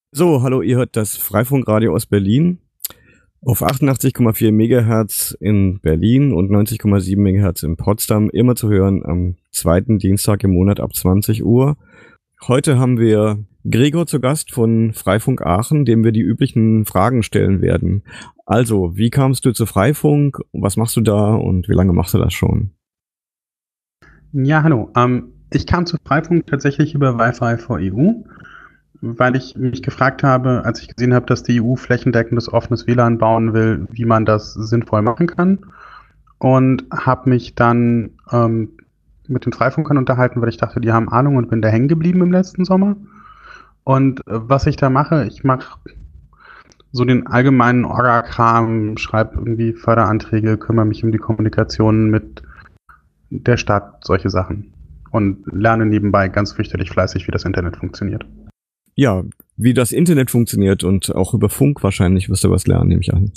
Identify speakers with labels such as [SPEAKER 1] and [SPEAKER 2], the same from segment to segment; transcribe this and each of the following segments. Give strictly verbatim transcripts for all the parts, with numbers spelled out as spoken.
[SPEAKER 1] So, hallo, ihr hört das Freifunkradio aus Berlin auf achtundachtzig Komma vier Megahertz in Berlin und neunzig Komma sieben Megahertz in Potsdam, immer zu hören am zweiten Dienstag im Monat ab zwanzig Uhr. Heute haben wir Gregor zu Gast von Freifunk Aachen, dem wir die üblichen Fragen stellen werden. Also, wie kamst du zu Freifunk? Was machst du da und wie lange machst du das schon?
[SPEAKER 2] Ja, hallo. Ähm, ich kam zu Freifunk tatsächlich über Wi-Fi for E U, weil ich mich gefragt habe, als ich gesehen habe, dass die E U flächendeckendes offenes W L A N bauen will, wie man das sinnvoll machen kann. Und habe mich dann ähm, mit den Freifunkern unterhalten, weil ich dachte, die haben Ahnung, und bin da hängen geblieben im letzten Sommer. Und äh, was ich da mache, ich mache so den allgemeinen Orga-Kram, schreibe irgendwie Förderanträge, kümmere mich um die Kommunikation mit der Stadt, solche Sachen. Und lerne nebenbei ganz fürchterlich fleißig, wie das Internet funktioniert.
[SPEAKER 1] Ja, wie das Internet funktioniert und auch über Funk wahrscheinlich wirst du was lernen, nehme ich an.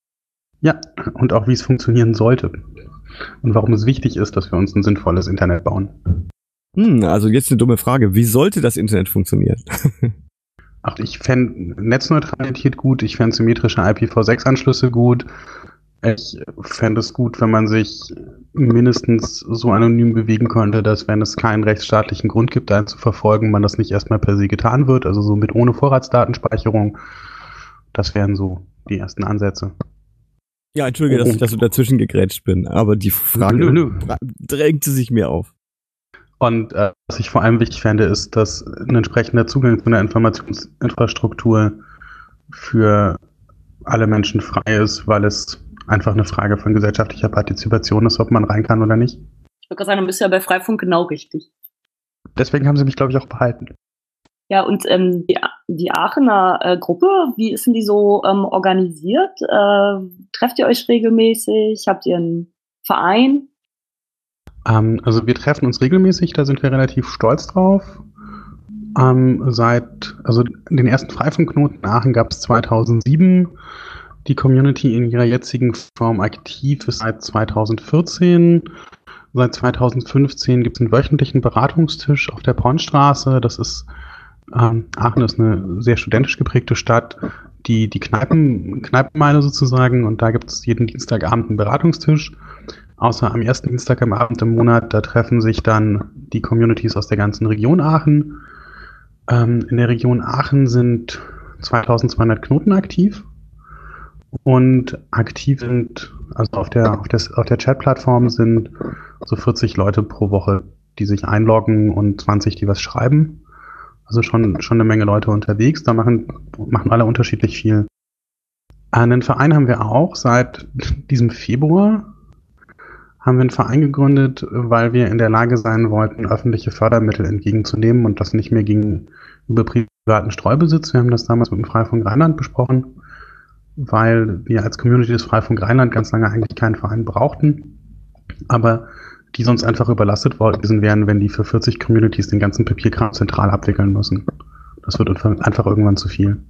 [SPEAKER 2] Ja, und auch wie es funktionieren sollte. Und warum es wichtig ist, dass wir uns ein sinnvolles Internet bauen.
[SPEAKER 1] Hm, also jetzt eine dumme Frage. Wie sollte das Internet funktionieren?
[SPEAKER 2] Ach, ich fände Netzneutralität gut, ich fände symmetrische I P v sechs Anschlüsse gut. Ich fände es gut, wenn man sich mindestens so anonym bewegen könnte, dass, wenn es keinen rechtsstaatlichen Grund gibt, einen zu verfolgen, man das nicht erstmal per se getan wird, also so mit ohne Vorratsdatenspeicherung. Das wären so die ersten Ansätze.
[SPEAKER 1] Ja, entschuldige, dass ich da so dazwischen gegrätscht bin, aber die Frage nö, nö, nö. drängte sich mir auf.
[SPEAKER 2] Und äh, was ich vor allem wichtig fände, ist, dass ein entsprechender Zugang zu einer Informationsinfrastruktur für alle Menschen frei ist, weil es einfach eine Frage von gesellschaftlicher Partizipation ist, ob man rein kann oder nicht.
[SPEAKER 3] Ich würde sagen, du bist ja bei Freifunk genau richtig.
[SPEAKER 2] Deswegen haben sie mich, glaube ich, auch behalten.
[SPEAKER 3] Ja, und ähm, die, die Aachener äh, Gruppe, wie ist denn die so ähm, organisiert? Äh, trefft ihr euch regelmäßig? Habt ihr einen Verein?
[SPEAKER 2] Ähm, also wir treffen uns regelmäßig, da sind wir relativ stolz drauf. Ähm, seit, also den ersten Freifunkknoten in Aachen gab es zweitausendsieben. Die Community in ihrer jetzigen Form aktiv ist seit zweitausendvierzehn. Seit zweitausendfünfzehn gibt es einen wöchentlichen Beratungstisch auf der Pornstraße. Das ist, ähm, Aachen ist eine sehr studentisch geprägte Stadt, die, die Kneipen, Kneipenmeile sozusagen, und da gibt es jeden Dienstagabend einen Beratungstisch. Außer am ersten Dienstag am Abend im Monat, da treffen sich dann die Communities aus der ganzen Region Aachen. Ähm, in der Region Aachen sind zweitausendzweihundert Knoten aktiv. Und aktiv sind, also auf der, auf der, auf der Chat-Plattform sind so vierzig Leute pro Woche, die sich einloggen, und zwanzig, die was schreiben. Also schon, schon eine Menge Leute unterwegs. Da machen, machen alle unterschiedlich viel. Einen Verein haben wir auch seit diesem Februar. Haben wir einen Verein gegründet, weil wir in der Lage sein wollten, öffentliche Fördermittel entgegenzunehmen, und das nicht mehr ging über privaten Streubesitz. Wir haben das damals mit dem Freifunk Rheinland besprochen, weil wir als Community des Freifunk Rheinland ganz lange eigentlich keinen Verein brauchten, aber die sonst einfach überlastet worden wären, wenn die für vierzig Communities den ganzen Papierkram zentral abwickeln müssen. Das wird einfach irgendwann zu viel.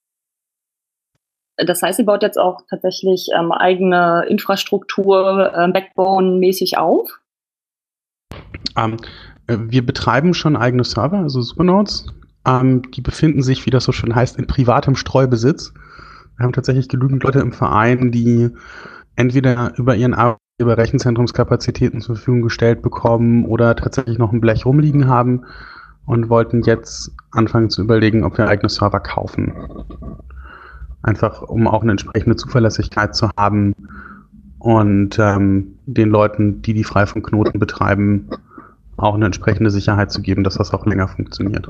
[SPEAKER 3] Das heißt, ihr baut jetzt auch tatsächlich ähm, eigene Infrastruktur, äh, Backbone-mäßig auf?
[SPEAKER 2] Ähm, wir betreiben schon eigene Server, also Supernodes. Ähm, die befinden sich, wie das so schön heißt, in privatem Streubesitz. Wir haben tatsächlich genügend Leute im Verein, die entweder über ihren Arbeitgeber Rechenzentrumskapazitäten zur Verfügung gestellt bekommen oder tatsächlich noch ein Blech rumliegen haben und wollten jetzt anfangen zu überlegen, ob wir eigene Server kaufen. Einfach, um auch eine entsprechende Zuverlässigkeit zu haben und ähm, den Leuten, die die Freifunkknoten betreiben, auch eine entsprechende Sicherheit zu geben, dass das auch länger funktioniert.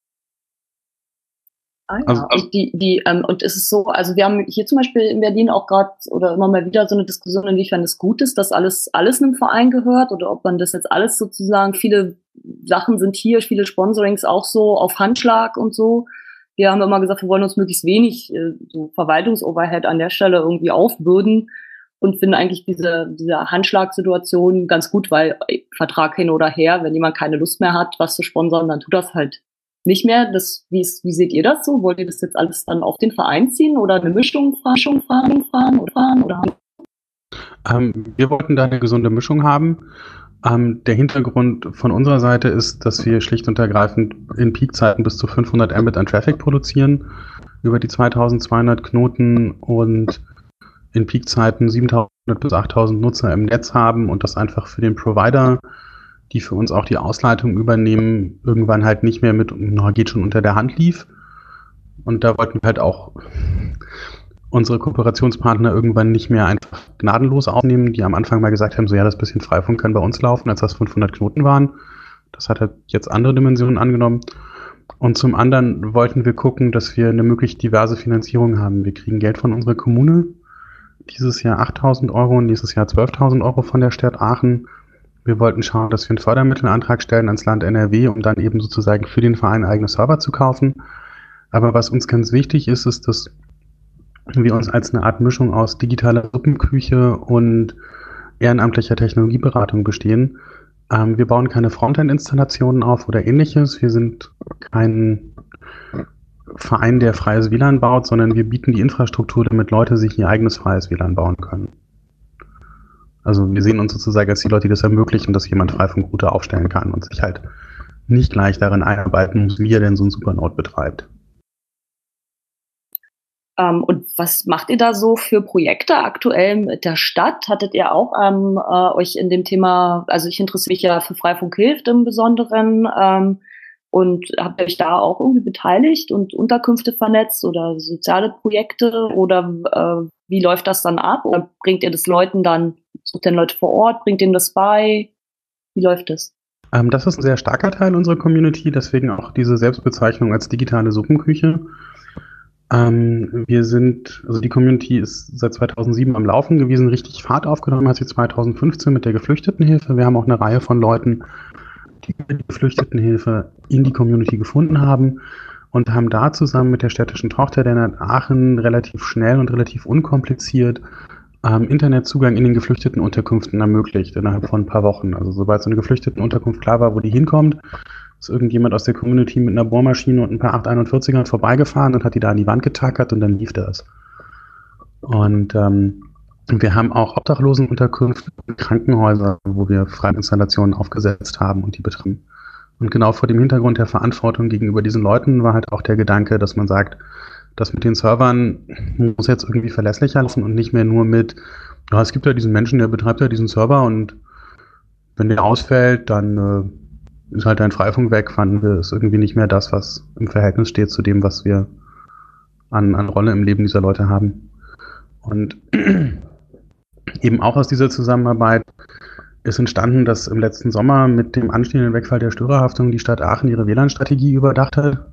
[SPEAKER 3] Ah, ja. Also, und die, die, ähm, und es ist so, also wir haben hier zum Beispiel in Berlin auch gerade oder immer mal wieder so eine Diskussion, inwiefern es gut ist, dass alles, alles einem Verein gehört, oder ob man das jetzt alles sozusagen, viele Sachen sind hier, viele Sponsorings auch so auf Handschlag und so. Wir haben immer gesagt, wir wollen uns möglichst wenig äh, so Verwaltungsoverhead an der Stelle irgendwie aufbürden und finden eigentlich diese, diese Handschlagsituation ganz gut, weil ey, Vertrag hin oder her, wenn jemand keine Lust mehr hat, was zu sponsern, dann tut das halt nicht mehr. Das, wie, ist, wie seht ihr das so? Wollt ihr das jetzt alles dann auf den Verein ziehen oder eine Mischung, Mischung fahren, fahren oder fahren? Oder?
[SPEAKER 2] Ähm, wir wollten da eine gesunde Mischung haben. Ähm, der Hintergrund von unserer Seite ist, dass wir schlicht und ergreifend in Peakzeiten bis zu fünfhundert Mbit an Traffic produzieren über die zweitausendzweihundert Knoten und in Peakzeiten siebentausend bis achttausend Nutzer im Netz haben und das einfach für den Provider, die für uns auch die Ausleitung übernehmen, irgendwann halt nicht mehr mit, na, geht schon unter der Hand lief. Und da wollten wir halt auch unsere Kooperationspartner irgendwann nicht mehr einfach gnadenlos aufnehmen, die am Anfang mal gesagt haben, so ja, das bisschen Freifunk kann bei uns laufen, als das fünfhundert Knoten waren. Das hat halt jetzt andere Dimensionen angenommen. Und zum anderen wollten wir gucken, dass wir eine möglichst diverse Finanzierung haben. Wir kriegen Geld von unserer Kommune, dieses Jahr achttausend Euro und nächstes Jahr zwölftausend Euro von der Stadt Aachen. Wir wollten schauen, dass wir einen Fördermittelantrag stellen ans Land N R W, um dann eben sozusagen für den Verein eigene Server zu kaufen. Aber was uns ganz wichtig ist, ist, dass wir uns als eine Art Mischung aus digitaler Suppenküche und ehrenamtlicher Technologieberatung bestehen. Ähm, wir bauen keine Frontend-Installationen auf oder ähnliches. Wir sind kein Verein, der freies W L A N baut, sondern wir bieten die Infrastruktur, damit Leute sich ihr eigenes freies W L A N bauen können. Also wir sehen uns sozusagen als die Leute, die das ermöglichen, dass jemand Freifunkrouter aufstellen kann und sich halt nicht gleich darin einarbeiten muss, wie er denn so ein Supernode betreibt.
[SPEAKER 3] Ähm, und was macht ihr da so für Projekte aktuell mit der Stadt? Hattet ihr auch ähm, äh, euch in dem Thema, also ich interessiere mich ja für Freifunk hilft im Besonderen, ähm, und habt ihr euch da auch irgendwie beteiligt und Unterkünfte vernetzt oder soziale Projekte oder äh, wie läuft das dann ab? Oder bringt ihr das Leuten dann, sucht ihr Leute vor Ort, bringt denen das bei? Wie läuft das?
[SPEAKER 2] Ähm, das ist ein sehr starker Teil unserer Community, deswegen auch diese Selbstbezeichnung als digitale Suppenküche. Ähm, wir sind, also die Community ist seit zweitausendsieben am Laufen gewesen, richtig Fahrt aufgenommen hat sie zweitausendfünfzehn mit der Geflüchtetenhilfe. Wir haben auch eine Reihe von Leuten, die die Geflüchtetenhilfe in die Community gefunden haben und haben da zusammen mit der städtischen Tochter der N Aachen relativ schnell und relativ unkompliziert ähm, Internetzugang in den Geflüchtetenunterkünften ermöglicht innerhalb von ein paar Wochen. Also sobald so eine Geflüchtetenunterkunft klar war, wo die hinkommt, ist irgendjemand aus der Community mit einer Bohrmaschine und ein paar acht einundvierzigern vorbeigefahren und hat die da an die Wand getackert und dann lief das. Und ähm, wir haben auch Obdachlosenunterkünfte und Krankenhäuser, wo wir Freiinstallationen aufgesetzt haben und die betreiben. Und genau vor dem Hintergrund der Verantwortung gegenüber diesen Leuten war halt auch der Gedanke, dass man sagt, das mit den Servern muss jetzt irgendwie verlässlicher laufen und nicht mehr nur mit, ja, es gibt ja diesen Menschen, der betreibt ja diesen Server und wenn der ausfällt, dann äh, ist halt ein Freifunk weg, fanden wir, ist irgendwie nicht mehr das, was im Verhältnis steht zu dem, was wir an, an Rolle im Leben dieser Leute haben. Und eben auch aus dieser Zusammenarbeit ist entstanden, dass im letzten Sommer mit dem anstehenden Wegfall der Störerhaftung die Stadt Aachen ihre W L A N-Strategie überdacht hat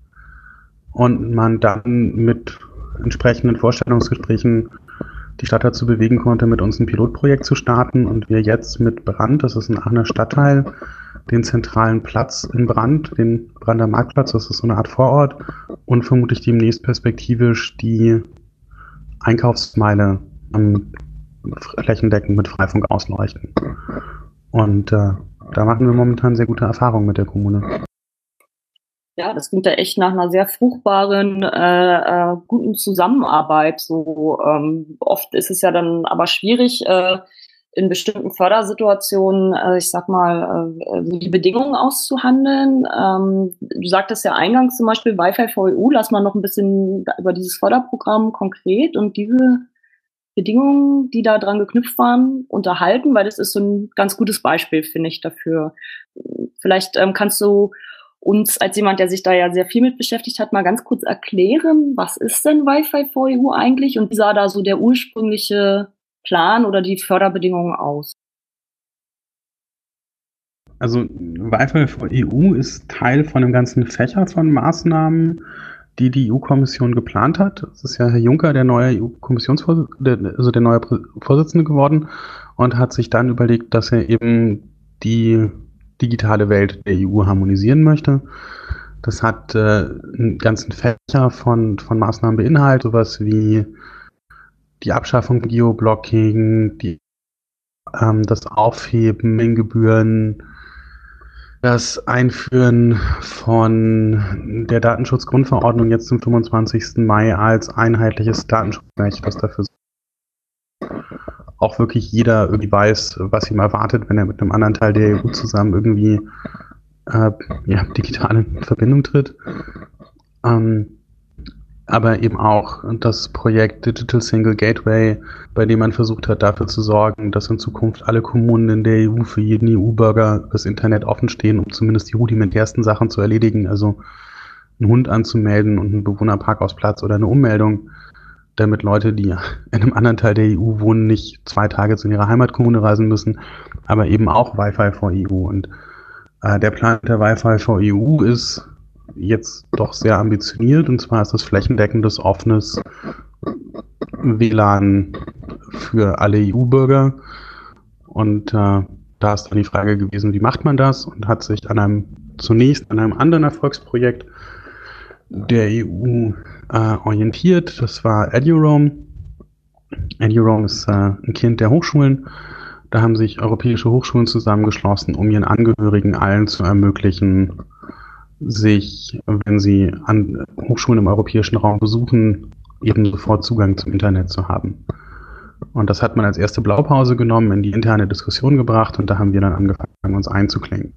[SPEAKER 2] und man dann mit entsprechenden Vorstellungsgesprächen die Stadt dazu bewegen konnte, mit uns ein Pilotprojekt zu starten und wir jetzt mit Brand, das ist ein Aachener Stadtteil, den zentralen Platz in Brand, den Brander Marktplatz, das ist so eine Art Vorort und vermutlich demnächst perspektivisch die Einkaufsmeile am flächendeckend mit Freifunk ausleuchten. Und äh, da machen wir momentan sehr gute Erfahrungen mit der Kommune.
[SPEAKER 3] Ja, das klingt ja echt nach einer sehr fruchtbaren, äh, äh, guten Zusammenarbeit. So ähm, oft ist es ja dann aber schwierig, äh, in bestimmten Fördersituationen, äh, ich sag mal, äh, die Bedingungen auszuhandeln. Ähm, du sagtest ja eingangs zum Beispiel Wi-Fi for E U, lass mal noch ein bisschen über dieses Förderprogramm konkret und diese Bedingungen, die da dran geknüpft waren, unterhalten, weil das ist so ein ganz gutes Beispiel, finde ich, dafür. Vielleicht ähm, kannst du uns als jemand, der sich da ja sehr viel mit beschäftigt hat, mal ganz kurz erklären, was ist denn Wi-Fi for E U eigentlich und wie sah da so der ursprüngliche Plan oder die Förderbedingungen aus?
[SPEAKER 2] Also Wi-Fi for E U ist Teil von einem ganzen Fächer von Maßnahmen, die die E U-Kommission geplant hat. Es ist ja Herr Juncker, der neue E U-Kommissionsvorsitzende, also der neue Vorsitzende geworden und hat sich dann überlegt, dass er eben die digitale Welt der E U harmonisieren möchte. Das hat äh, einen ganzen Fächer von, von Maßnahmen beinhaltet, sowas wie die Abschaffung von Geoblocking, die, ähm, das Aufheben in Gebühren, das Einführen von der Datenschutzgrundverordnung jetzt zum fünfundzwanzigsten Mai als einheitliches Datenschutzrecht, das dafür auch wirklich jeder irgendwie weiß, was ihm erwartet, wenn er mit einem anderen Teil der E U zusammen irgendwie äh, ja, digital in Verbindung tritt. Ähm, aber eben auch das Projekt Digital Single Gateway, bei dem man versucht hat, dafür zu sorgen, dass in Zukunft alle Kommunen in der E U für jeden E U-Bürger das Internet offen stehen, um zumindest die rudimentärsten Sachen zu erledigen, also einen Hund anzumelden und einen Bewohnerparkhausplatz oder eine Ummeldung, damit Leute, die in einem anderen Teil der E U wohnen, nicht zwei Tage zu ihrer Heimatkommune reisen müssen, aber eben auch Wi-Fi for E U. Und äh, der Plan der Wi-Fi for E U ist jetzt doch sehr ambitioniert, und zwar ist das flächendeckendes, offenes W L A N für alle E U-Bürger. Und äh, da ist dann die Frage gewesen, wie macht man das? Und hat sich an einem zunächst an einem anderen Erfolgsprojekt der E U äh, orientiert. Das war EduRoam. EduRoam ist äh, ein Kind der Hochschulen. Da haben sich europäische Hochschulen zusammengeschlossen, um ihren Angehörigen allen zu ermöglichen, sich, wenn sie an Hochschulen im europäischen Raum besuchen, eben sofort Zugang zum Internet zu haben. Und das hat man als erste Blaupause genommen, in die interne Diskussion gebracht, und da haben wir dann angefangen, uns einzuklingen.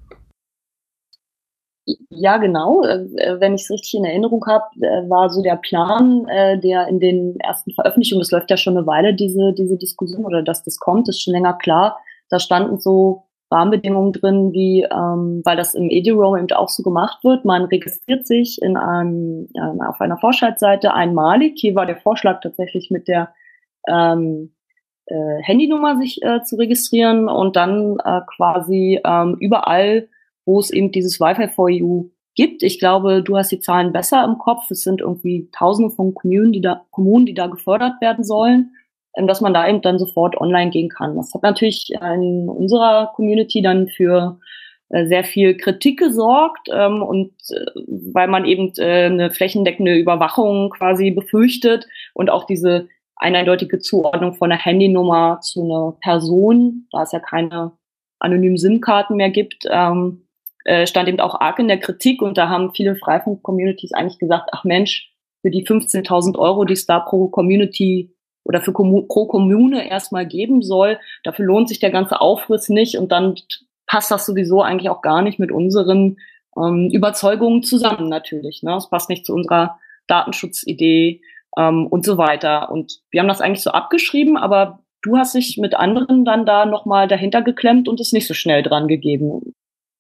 [SPEAKER 3] Ja, genau. Wenn ich es richtig in Erinnerung habe, war so der Plan, der in den ersten Veröffentlichungen, das läuft ja schon eine Weile, diese, diese Diskussion, oder dass das kommt, ist schon länger klar. Da standen so Rahmenbedingungen drin, wie, ähm, weil das im EduRoam eben auch so gemacht wird. Man registriert sich in einem, äh, auf einer Vorschaltseite einmalig. Hier war der Vorschlag tatsächlich mit der ähm, äh, Handynummer sich äh, zu registrieren und dann äh, quasi ähm, überall, wo es eben dieses Wi-Fi for E U gibt. Ich glaube, du hast die Zahlen besser im Kopf. Es sind irgendwie Tausende von Kommunen, die da, Kommunen, die da gefördert werden sollen, dass man da eben dann sofort online gehen kann. Das hat natürlich in unserer Community dann für sehr viel Kritik gesorgt, und weil man eben eine flächendeckende Überwachung quasi befürchtet und auch diese eindeutige Zuordnung von einer Handynummer zu einer Person, da es ja keine anonymen SIM-Karten mehr gibt, stand eben auch arg in der Kritik, und da haben viele Freifunk-Communities eigentlich gesagt, ach Mensch, für die fünfzehntausend Euro, die es da pro Community oder für Kommu- pro Kommune erstmal geben soll, dafür lohnt sich der ganze Aufriss nicht, und dann passt das sowieso eigentlich auch gar nicht mit unseren ähm, Überzeugungen zusammen natürlich. Ne? Es passt nicht zu unserer Datenschutzidee ähm, und so weiter. Und wir haben das eigentlich so abgeschrieben, aber du hast dich mit anderen dann da nochmal dahinter geklemmt und es nicht so schnell dran gegeben.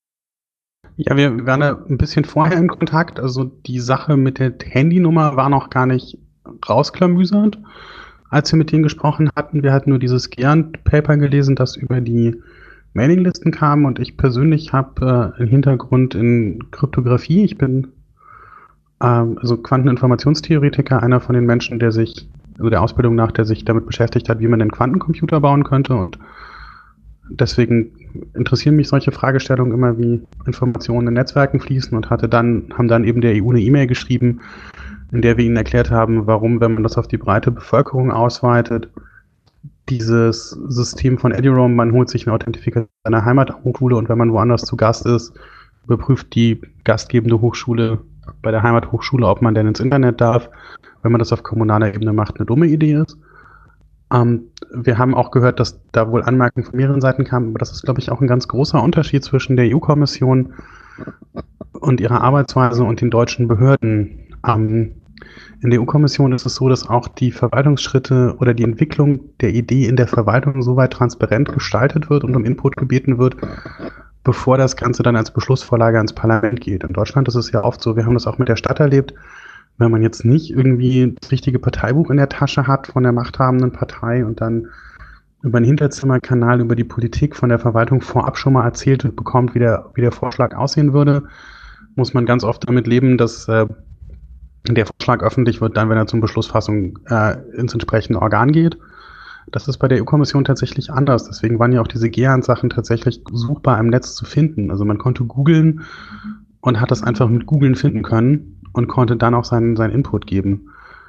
[SPEAKER 2] Ja, wir waren da ein bisschen vorher in Kontakt. Also die Sache mit der Handynummer war noch gar nicht rausklamüsert, als wir mit denen gesprochen hatten. Wir hatten nur dieses Gern-Paper gelesen, das über die Mailinglisten kam, und ich persönlich habe äh, einen Hintergrund in Kryptographie. Ich bin ähm, also Quanteninformationstheoretiker, einer von den Menschen, der sich, also der Ausbildung nach, der sich damit beschäftigt hat, wie man einen Quantencomputer bauen könnte, und deswegen interessieren mich solche Fragestellungen immer, wie Informationen in Netzwerken fließen, und hatte dann, haben dann eben der E U eine E-Mail geschrieben, in der wir ihnen erklärt haben, warum, wenn man das auf die breite Bevölkerung ausweitet, dieses System von EduRoam, man holt sich eine Authentifikation einer Heimathochschule, und wenn man woanders zu Gast ist, überprüft die gastgebende Hochschule bei der Heimathochschule, ob man denn ins Internet darf, wenn man das auf kommunaler Ebene macht, eine dumme Idee ist. Ähm, wir haben auch gehört, dass da wohl Anmerkungen von mehreren Seiten kamen, aber das ist, glaube ich, auch ein ganz großer Unterschied zwischen der E U-Kommission und ihrer Arbeitsweise und den deutschen Behörden. Ähm, in der E U-Kommission ist es so, dass auch die Verwaltungsschritte oder die Entwicklung der Idee in der Verwaltung soweit transparent gestaltet wird und um Input gebeten wird, bevor das Ganze dann als Beschlussvorlage ans Parlament geht. In Deutschland ist es ja oft so, wir haben das auch mit der Stadt erlebt, wenn man jetzt nicht irgendwie das richtige Parteibuch in der Tasche hat von der machthabenden Partei und dann über einen Hinterzimmerkanal, über die Politik von der Verwaltung vorab schon mal erzählt bekommt, wie der, wie der Vorschlag aussehen würde, muss man ganz oft damit leben, dass äh, der Vorschlag öffentlich wird, dann, wenn er zum Beschlussfassung äh, ins entsprechende Organ geht. Das ist bei der E U-Kommission tatsächlich anders. Deswegen waren ja auch diese G E A N-Sachen tatsächlich suchbar im Netz zu finden. Also man konnte googeln und hat das einfach mit Googeln finden können und konnte dann auch seinen, seinen Input geben.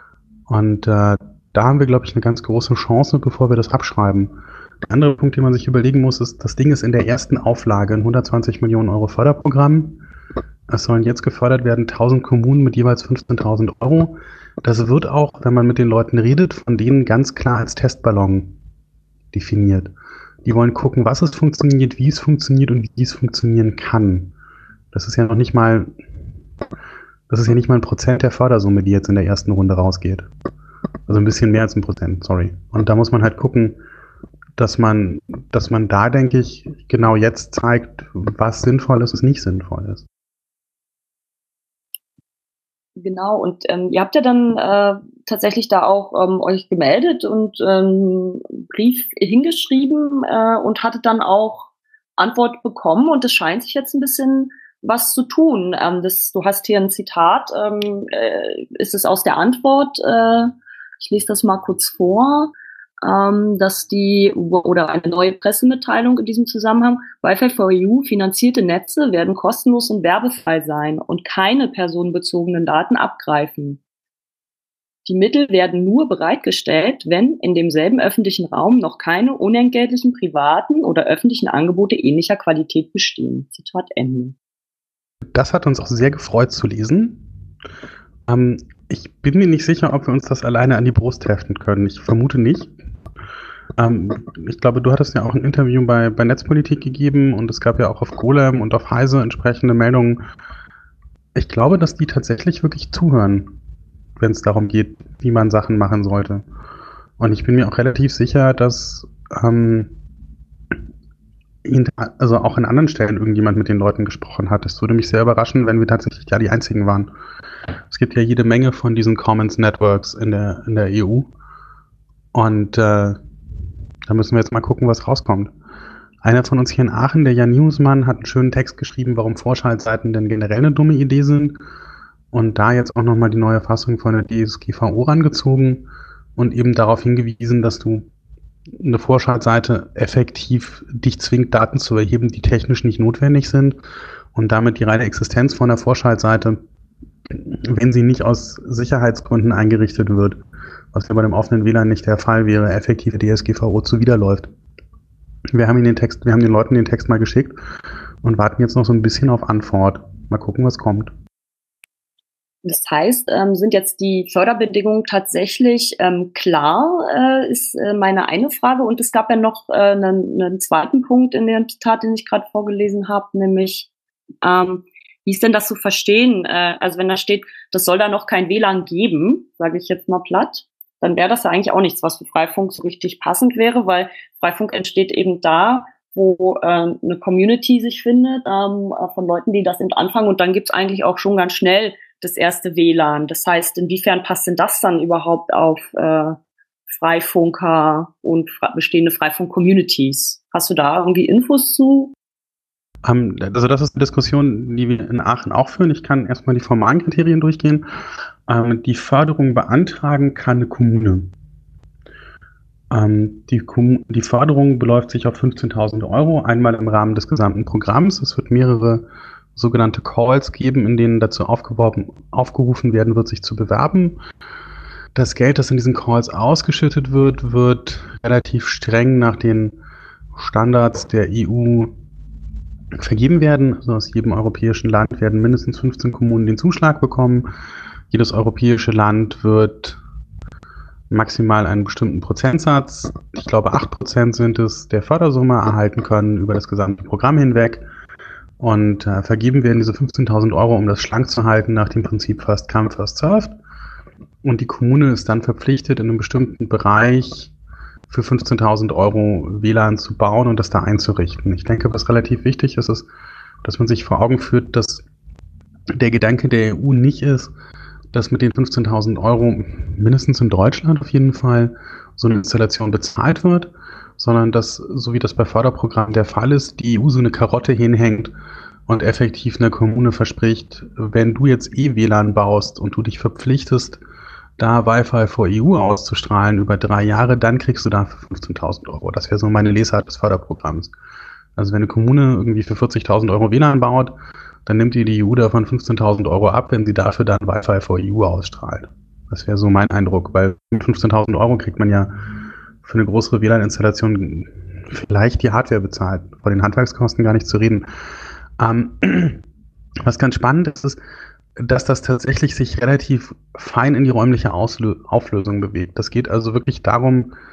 [SPEAKER 2] Und äh, da haben wir, glaube ich, eine ganz große Chance, bevor wir das abschreiben. Der andere Punkt, den man sich überlegen muss, ist, das Ding ist in der ersten Auflage ein hundertzwanzig Millionen Euro Förderprogramm. Es sollen jetzt gefördert werden tausend Kommunen mit jeweils fünfzehntausend Euro. Das wird auch, wenn man mit den Leuten redet, von denen ganz klar als Testballon definiert. Die wollen gucken, was es funktioniert, wie es funktioniert und wie es funktionieren kann. Das ist ja noch nicht mal, das ist ja nicht mal ein Prozent der Fördersumme, die jetzt in der ersten Runde rausgeht. Also ein bisschen mehr als ein Prozent, sorry. Und da muss man halt gucken, dass man, dass man da, denke ich, genau jetzt zeigt, was sinnvoll ist, was nicht sinnvoll ist.
[SPEAKER 3] Genau, und ähm, ihr habt ja dann äh, tatsächlich da auch ähm, euch gemeldet und ähm, Brief hingeschrieben äh, und hattet dann auch Antwort bekommen und es scheint sich jetzt ein bisschen was zu tun. Ähm, das, du hast hier ein Zitat, ähm, äh, ist es aus der Antwort, äh, ich lese das mal kurz vor, ähm, dass die, oder eine neue Pressemitteilung in diesem Zusammenhang, Wi-Fi for E U finanzierte Netze werden kostenlos und werbefrei sein und keine personenbezogenen Daten abgreifen. Die Mittel werden nur bereitgestellt, wenn in demselben öffentlichen Raum noch keine unentgeltlichen privaten oder öffentlichen Angebote ähnlicher Qualität bestehen. Zitat Ende.
[SPEAKER 2] Das hat uns auch sehr gefreut zu lesen. Ähm, ich bin mir nicht sicher, ob wir uns das alleine an die Brust heften können. Ich vermute nicht. Ähm, ich glaube, du hattest ja auch ein Interview bei, bei Netzpolitik gegeben und es gab ja auch auf Golem und auf Heise entsprechende Meldungen. Ich glaube, dass die tatsächlich wirklich zuhören, wenn es darum geht, wie man Sachen machen sollte. Und ich bin mir auch relativ sicher, dass ähm, also auch an anderen Stellen irgendjemand mit den Leuten gesprochen hat. Es würde mich sehr überraschen, wenn wir tatsächlich ja die Einzigen waren. Es gibt ja jede Menge von diesen Commons Networks in der, in der E U. Und äh, da müssen wir jetzt mal gucken, was rauskommt. Einer von uns hier in Aachen, der Jan Newsmann, hat einen schönen Text geschrieben, warum Vorschaltseiten denn generell eine dumme Idee sind. Und da jetzt auch nochmal die neue Fassung von der D S G V O rangezogen und eben darauf hingewiesen, dass du eine Vorschaltseite effektiv dich zwingt, Daten zu erheben, die technisch nicht notwendig sind und damit die reine Existenz von der Vorschaltseite, wenn sie nicht aus Sicherheitsgründen eingerichtet wird, was ja bei dem offenen W L A N nicht der Fall wäre, effektiv der D S G V O zuwiderläuft. Wir haben ihn den Text, wir haben den Leuten den Text mal geschickt und warten jetzt noch so ein bisschen auf Antwort. Mal gucken, was kommt.
[SPEAKER 3] Das heißt, ähm, sind jetzt die Förderbedingungen tatsächlich ähm, klar, äh, ist äh, meine eine Frage. Und es gab ja noch äh, einen, einen zweiten Punkt in dem Zitat, den ich gerade vorgelesen habe, nämlich, ähm, wie ist denn das zu verstehen? Äh, also wenn da steht, das soll da noch kein W L A N geben, sage ich jetzt mal platt, dann wäre das ja eigentlich auch nichts, was für Freifunk so richtig passend wäre, weil Freifunk entsteht eben da, wo äh, eine Community sich findet, ähm, von Leuten, die das eben anfangen. Und dann gibt's eigentlich auch schon ganz schnell das erste W L A N. Das heißt, inwiefern passt denn das dann überhaupt auf äh, Freifunker und fre- bestehende Freifunk-Communities? Hast du da irgendwie Infos zu?
[SPEAKER 2] Um, also das ist eine Diskussion, die wir in Aachen auch führen. Ich kann erstmal die formalen Kriterien durchgehen. Um, die Förderung beantragen kann eine Kommune. Um, die, Kom- die Förderung beläuft sich auf fünfzehntausend Euro, einmal im Rahmen des gesamten Programms. Es wird mehrere sogenannte Calls geben, in denen dazu aufgeworben, aufgerufen werden wird, sich zu bewerben. Das Geld, das in diesen Calls ausgeschüttet wird, wird relativ streng nach den Standards der E U vergeben werden. Also aus jedem europäischen Land werden mindestens fünfzehn Kommunen den Zuschlag bekommen. Jedes europäische Land wird maximal einen bestimmten Prozentsatz, ich glaube acht Prozent sind es, der Fördersumme erhalten können über das gesamte Programm hinweg. Und äh, vergeben werden diese fünfzehntausend Euro, um das schlank zu halten, nach dem Prinzip First Come, First Served. Und die Kommune ist dann verpflichtet, in einem bestimmten Bereich für fünfzehntausend Euro W L A N zu bauen und das da einzurichten. Ich denke, was relativ wichtig ist, ist, dass man sich vor Augen führt, dass der Gedanke der E U nicht ist, dass mit den fünfzehntausend Euro, mindestens in Deutschland auf jeden Fall, so eine Installation bezahlt wird, sondern dass, so wie das bei Förderprogrammen der Fall ist, die E U so eine Karotte hinhängt und effektiv einer Kommune verspricht, wenn du jetzt eh W L A N baust und du dich verpflichtest, da Wi-Fi for E U auszustrahlen über drei Jahre, dann kriegst du dafür fünfzehntausend Euro. Das wäre so meine Lesart des Förderprogramms. Also wenn eine Kommune irgendwie für vierzigtausend Euro W L A N baut, dann nimmt die die E U davon fünfzehntausend Euro ab, wenn sie dafür dann Wi-Fi for E U ausstrahlt. Das wäre so mein Eindruck, weil mit fünfzehntausend Euro kriegt man ja für eine größere W L A N-Installation vielleicht die Hardware bezahlt, von den Handwerkskosten gar nicht zu reden. Ähm, was ganz spannend ist, ist, dass das tatsächlich sich relativ fein in die räumliche Auslö- Auflösung bewegt. Das geht also wirklich darum,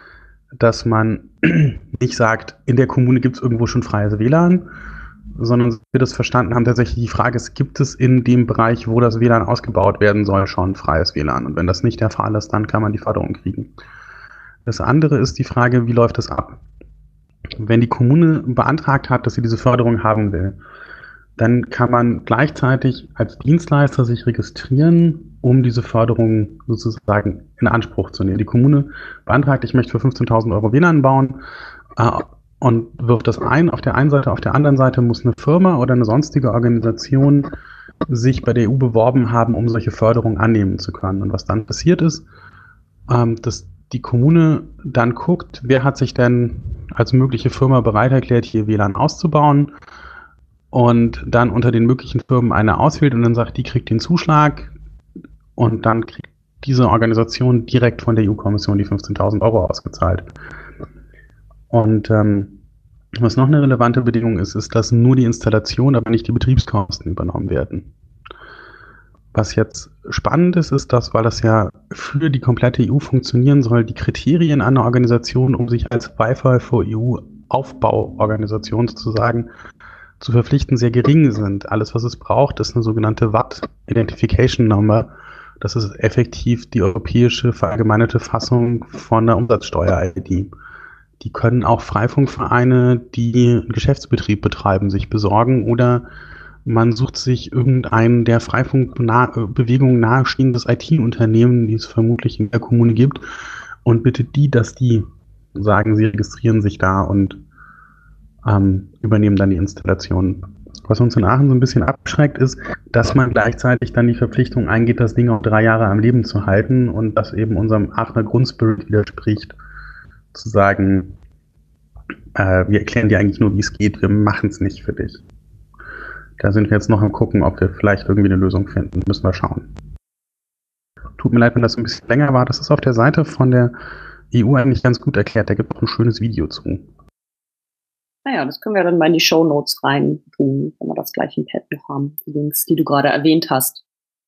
[SPEAKER 2] dass man nicht sagt, in der Kommune gibt es irgendwo schon freies W L A N, sondern wir das verstanden haben, tatsächlich die Frage ist, gibt es in dem Bereich, wo das W L A N ausgebaut werden soll, schon freies W L A N? Und wenn das nicht der Fall ist, dann kann man die Förderung kriegen. Das andere ist die Frage, wie läuft das ab? Wenn die Kommune beantragt hat, dass sie diese Förderung haben will, dann kann man gleichzeitig als Dienstleister sich registrieren, um diese Förderung sozusagen in Anspruch zu nehmen. Die Kommune beantragt, ich möchte für fünfzehntausend Euro W L A N bauen äh, und wirft das ein. Auf der einen Seite, auf der anderen Seite muss eine Firma oder eine sonstige Organisation sich bei der E U beworben haben, um solche Förderungen annehmen zu können. Und was dann passiert ist, ähm, dass die Kommune dann guckt, wer hat sich denn als mögliche Firma bereit erklärt, hier W L A N auszubauen, und dann unter den möglichen Firmen eine auswählt und dann sagt, die kriegt den Zuschlag, und dann kriegt diese Organisation direkt von der E U-Kommission die fünfzehntausend Euro ausgezahlt. Und ähm, was noch eine relevante Bedingung ist, ist, dass nur die Installation, aber nicht die Betriebskosten übernommen werden. Was jetzt spannend ist, ist das, weil das ja für die komplette E U funktionieren soll, die Kriterien einer Organisation, um sich als Wi-Fi for E U-Aufbauorganisation sozusagen zu verpflichten, sehr gering sind. Alles, was es braucht, ist eine sogenannte W A T Identification Number. Das ist effektiv die europäische verallgemeinerte Fassung von der Umsatzsteuer-I D. Die können auch Freifunkvereine, die einen Geschäftsbetrieb betreiben, sich besorgen, oder man sucht sich irgendein der Freifunkbewegung nahestehendes I T-Unternehmen, die es vermutlich in der Kommune gibt, und bittet die, dass die sagen, sie registrieren sich da und ähm, übernehmen dann die Installation. Was uns in Aachen so ein bisschen abschreckt, ist, dass man gleichzeitig dann die Verpflichtung eingeht, das Ding auch drei Jahre am Leben zu halten, und das eben unserem Aachener Grundspirit widerspricht, zu sagen, äh, wir erklären dir eigentlich nur, wie es geht, wir machen es nicht für dich. Da sind wir jetzt noch am gucken, ob wir vielleicht irgendwie eine Lösung finden. Müssen wir schauen. Tut mir leid, wenn das ein bisschen länger war. Das ist auf der Seite von der E U eigentlich ganz gut erklärt. Da gibt es auch ein schönes Video zu.
[SPEAKER 3] Naja, das können wir dann mal in die Shownotes rein tun, wenn wir das gleich im Pad noch haben, die Links, die du gerade erwähnt hast.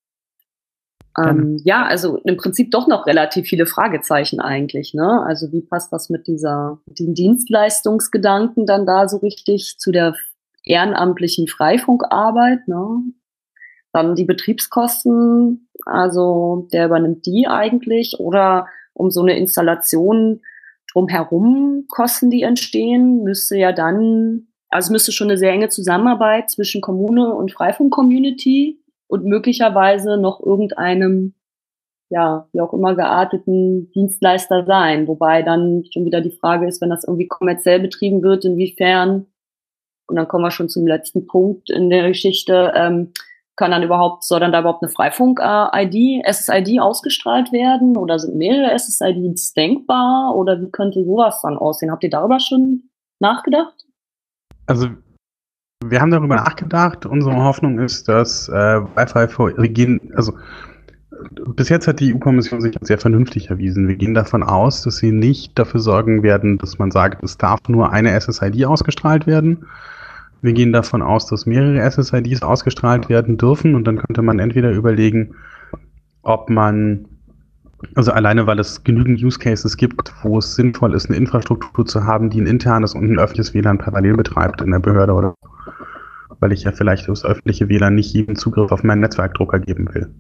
[SPEAKER 3] Ähm, ja, also im Prinzip doch noch relativ viele Fragezeichen eigentlich, ne? Also wie passt das mit dieser, mit den Dienstleistungsgedanken dann da so richtig zu der ehrenamtlichen Freifunkarbeit, ne? Dann die Betriebskosten, also der übernimmt die eigentlich, oder um so eine Installation drumherum Kosten, die entstehen, müsste ja dann, also müsste schon eine sehr enge Zusammenarbeit zwischen Kommune und Freifunk-Community und möglicherweise noch irgendeinem, ja, wie auch immer gearteten Dienstleister sein. Wobei dann schon wieder die Frage ist, wenn das irgendwie kommerziell betrieben wird, inwiefern, und dann kommen wir schon zum letzten Punkt in der Geschichte, ähm, kann dann überhaupt, soll dann da überhaupt eine Freifunk-I D, S S I D ausgestrahlt werden, oder sind mehrere S S I Ds denkbar, oder wie könnte sowas dann aussehen? Habt ihr darüber schon nachgedacht?
[SPEAKER 2] Also wir haben darüber nachgedacht. Unsere Hoffnung ist, dass äh, Wi-Fi for, wir gehen, also bis jetzt hat die E U-Kommission sich sehr vernünftig erwiesen. Wir gehen davon aus, dass sie nicht dafür sorgen werden, dass man sagt, es darf nur eine S S I D ausgestrahlt werden. Wir gehen davon aus, dass mehrere S S I Ds ausgestrahlt werden dürfen, und dann könnte man entweder überlegen, ob man, also alleine weil es genügend Use Cases gibt, wo es sinnvoll ist, eine Infrastruktur zu haben, die ein internes und ein öffentliches W L A N parallel betreibt in der Behörde, oder weil ich ja vielleicht das öffentliche W L A N nicht jedem Zugriff auf meinen Netzwerkdrucker geben will,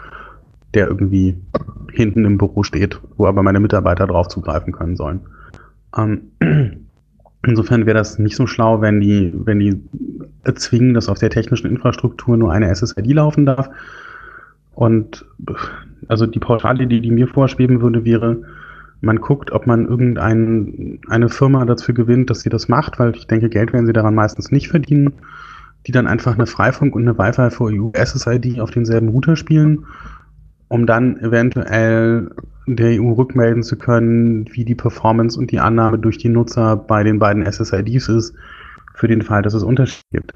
[SPEAKER 2] der irgendwie hinten im Büro steht, wo aber meine Mitarbeiter drauf zugreifen können sollen. Ähm, insofern wäre das nicht so schlau, wenn die, wenn die erzwingen, dass auf der technischen Infrastruktur nur eine S S I D laufen darf. Und also die Pauschale, die, die mir vorschweben würde, wäre, man guckt, ob man irgendeine eine Firma dazu gewinnt, dass sie das macht, weil ich denke, Geld werden sie daran meistens nicht verdienen, die dann einfach eine Freifunk und eine Wi-Fi for E U S S I D auf denselben Router spielen, um dann eventuell der E U rückmelden zu können, wie die Performance und die Annahme durch die Nutzer bei den beiden S S I Ds ist, für den Fall, dass es Unterschiede gibt.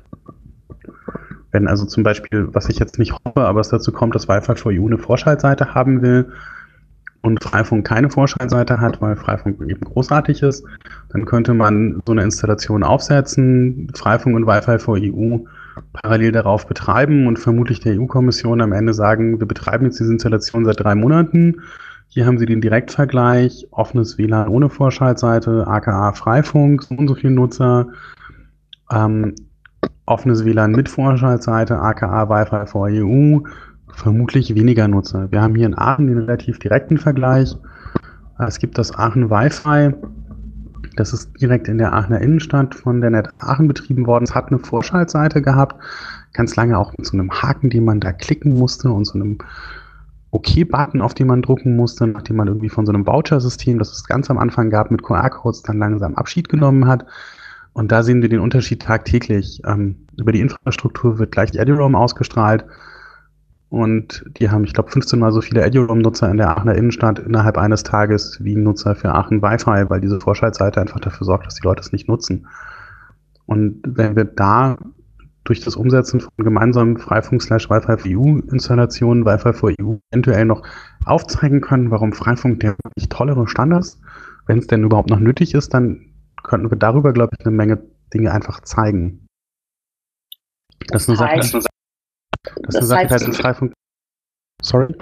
[SPEAKER 2] Wenn also zum Beispiel, was ich jetzt nicht hoffe, aber es dazu kommt, dass Wi-Fi for E U eine Vorschaltseite haben will und Freifunk keine Vorschaltseite hat, weil Freifunk eben großartig ist, dann könnte man so eine Installation aufsetzen, Freifunk und Wi-Fi for E U parallel darauf betreiben und vermutlich der E U-Kommission am Ende sagen, wir betreiben jetzt diese Installation seit drei Monaten, Hier haben Sie den Direktvergleich, offenes W L A N ohne Vorschaltseite, aka Freifunk, so und so viele Nutzer, ähm, offenes W L A N mit Vorschaltseite, aka Wi-Fi for E U, vermutlich weniger Nutzer. Wir haben hier in Aachen den relativ direkten Vergleich. Es gibt das Aachen Wi-Fi, das ist direkt in der Aachener Innenstadt von der Net Aachen betrieben worden. Es hat eine Vorschaltseite gehabt, ganz lange auch mit so einem Haken, den man da klicken musste und so einem OK-Button, auf den man drucken musste, nachdem man irgendwie von so einem Voucher-System, das es ganz am Anfang gab, mit Q R-Codes dann langsam Abschied genommen hat. Und da sehen wir den Unterschied tagtäglich. Ähm, über die Infrastruktur wird gleich die EduRoam ausgestrahlt. Und die haben, ich glaube, fünfzehn Mal so viele EduRoam-Nutzer in der Aachener Innenstadt innerhalb eines Tages wie Nutzer für Aachen Wi-Fi, weil diese Vorschaltseite einfach dafür sorgt, dass die Leute es nicht nutzen. Und wenn wir da durch das Umsetzen von gemeinsamen Freifunk-slash-Wi-Fi for E U-Installationen, Wi-Fi for E U eventuell noch aufzeigen können, warum Freifunk der wirklich tollere Standard ist, wenn es denn überhaupt noch nötig ist, dann könnten wir darüber, glaube ich, eine Menge Dinge einfach zeigen. Das, das ist eine Sache, das ist eine Sache, heißt, Freifunk. Sorry?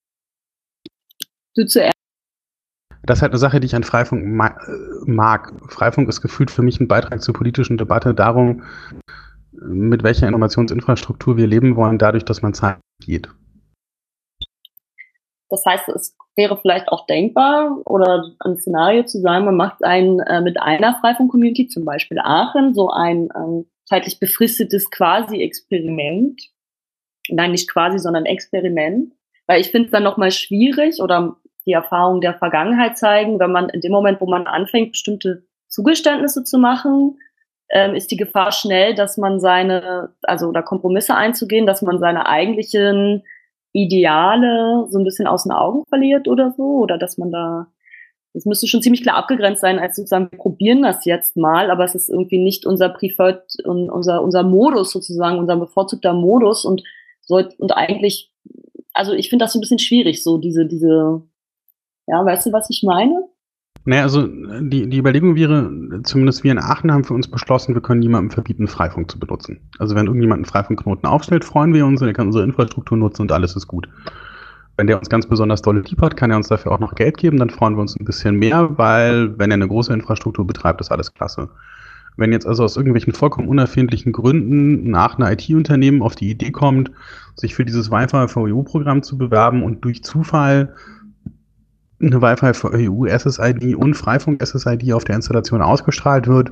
[SPEAKER 3] Du zuerst.
[SPEAKER 2] Das ist halt eine Sache, die ich an Freifunk mag. Freifunk ist gefühlt für mich ein Beitrag zur politischen Debatte darum, mit welcher Informationsinfrastruktur wir leben wollen, dadurch, dass man Zeit geht.
[SPEAKER 3] Das heißt, es wäre vielleicht auch denkbar oder ein Szenario zu sagen, man macht ein äh, mit einer Freifunk-Community, zum Beispiel Aachen, so ein ähm, zeitlich befristetes Quasi-Experiment. Nein, nicht quasi, sondern Experiment. Weil ich finde es dann nochmal schwierig oder die Erfahrungen der Vergangenheit zeigen, wenn man in dem Moment, wo man anfängt, bestimmte Zugeständnisse zu machen, ähm, ist die Gefahr schnell, dass man seine, also oder Kompromisse einzugehen, dass man seine eigentlichen Ideale so ein bisschen aus den Augen verliert oder so, oder dass man da, das müsste schon ziemlich klar abgegrenzt sein, als sozusagen, wir probieren das jetzt mal, aber es ist irgendwie nicht unser Preferred, unser, unser Modus sozusagen, unser bevorzugter Modus und sollte, und eigentlich, also ich finde das so ein bisschen schwierig, so diese, diese, ja, weißt du, was ich meine?
[SPEAKER 2] Naja, also die, die Überlegung wäre, zumindest wir in Aachen haben für uns beschlossen, wir können niemandem verbieten, Freifunk zu benutzen. Also wenn irgendjemand einen Freifunkknoten aufstellt, freuen wir uns, der kann unsere Infrastruktur nutzen und alles ist gut. Wenn der uns ganz besonders dolle lieb hat, kann er uns dafür auch noch Geld geben, dann freuen wir uns ein bisschen mehr, weil wenn er eine große Infrastruktur betreibt, ist alles klasse. Wenn jetzt also aus irgendwelchen vollkommen unerfindlichen Gründen ein Aachener I T-Unternehmen auf die Idee kommt, sich für dieses Wi-Fi for E U-Programm zu bewerben und durch Zufall eine Wi-Fi for E U S S I D und Freifunk S S I D auf der Installation ausgestrahlt wird,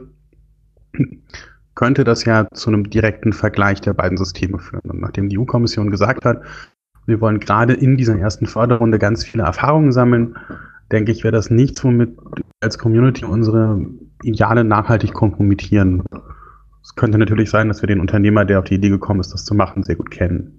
[SPEAKER 2] könnte das ja zu einem direkten Vergleich der beiden Systeme führen. Und nachdem die E U-Kommission gesagt hat, wir wollen gerade in dieser ersten Förderrunde ganz viele Erfahrungen sammeln, denke ich, wäre das nichts, womit wir als Community unsere Ideale nachhaltig kompromittieren. Es könnte natürlich sein, dass wir den Unternehmer, der auf die Idee gekommen ist, das zu machen, sehr gut kennen.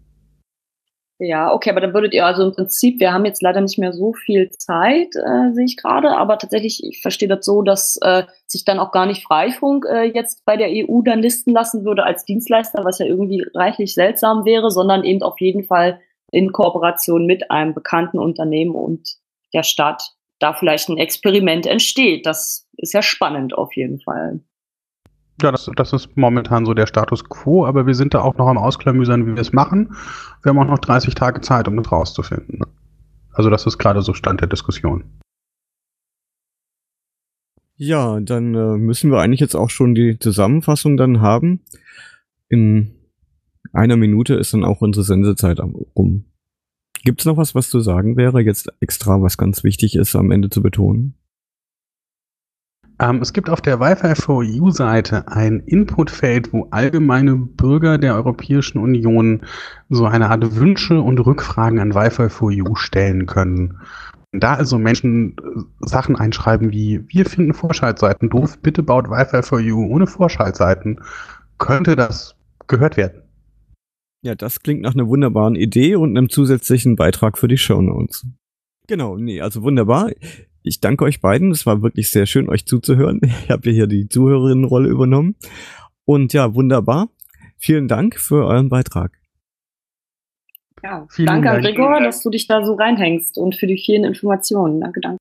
[SPEAKER 3] Ja, okay, aber dann würdet ihr also im Prinzip, wir haben jetzt leider nicht mehr so viel Zeit, äh, sehe ich gerade, aber tatsächlich, ich verstehe das so, dass äh, sich dann auch gar nicht Freifunk äh, jetzt bei der E U dann listen lassen würde als Dienstleister, was ja irgendwie reichlich seltsam wäre, sondern eben auf jeden Fall in Kooperation mit einem bekannten Unternehmen und der Stadt da vielleicht ein Experiment entsteht. Das ist ja spannend auf jeden Fall.
[SPEAKER 2] Ja, das, das ist momentan so der Status quo, aber wir sind da auch noch am Ausklamüsern, wie wir es machen. Wir haben auch noch dreißig Tage Zeit, um das rauszufinden. Also das ist gerade so Stand der Diskussion.
[SPEAKER 1] Ja, dann äh, müssen wir eigentlich jetzt auch schon die Zusammenfassung dann haben. In einer Minute ist dann auch unsere Sendezeit rum. Gibt's noch was, was zu sagen wäre, jetzt extra, was ganz wichtig ist, am Ende zu betonen?
[SPEAKER 2] Ähm, es gibt auf der Wi-Fi for E U-Seite ein Inputfeld, wo allgemeine Bürger der Europäischen Union so eine Art Wünsche und Rückfragen an Wi-Fi for E U stellen können. Und da also Menschen Sachen einschreiben wie, wir finden Vorschaltseiten doof, bitte baut Wi-Fi for E U ohne Vorschaltseiten, könnte das gehört werden.
[SPEAKER 1] Ja, das klingt nach einer wunderbaren Idee und einem zusätzlichen Beitrag für die Shownotes. Genau, nee, also wunderbar. Ich danke euch beiden. Es war wirklich sehr schön, euch zuzuhören. Ich habe hier die Zuhörerinnenrolle übernommen. Und ja, wunderbar. Vielen Dank für euren Beitrag.
[SPEAKER 3] Ja, vielen danke Dank. Gregor, dass du dich da so reinhängst und für die vielen Informationen. Danke, danke.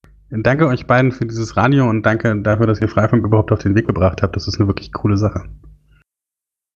[SPEAKER 2] Danke euch beiden für dieses Radio und danke dafür, dass ihr Freifunk überhaupt auf den Weg gebracht habt. Das ist eine wirklich coole Sache.